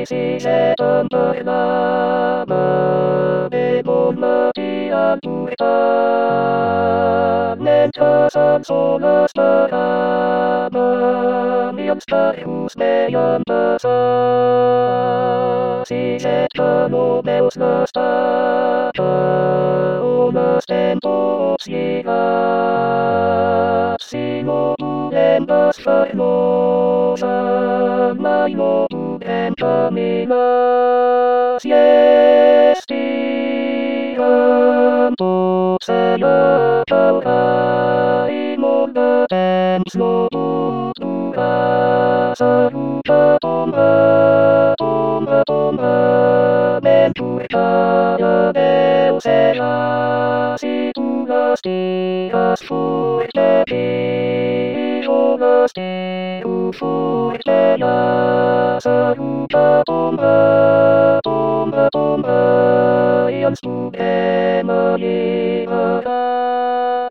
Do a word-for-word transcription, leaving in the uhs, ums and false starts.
si siedem berlama memati antutan Nentasan solas berama Miams parius meam basa Si siedem meus nastata Omas tempos llegat Si modulen vas fermosa Mai modulen caminas Iestiram tot saya caurai Molda temps modura Sarupa tomba, tomba, tomba Mentur kaya meu será Si tu las tiras fuerte Yo las tiro fuerte ya Sarupa tomba, tomba, tomba Yang suprema llevará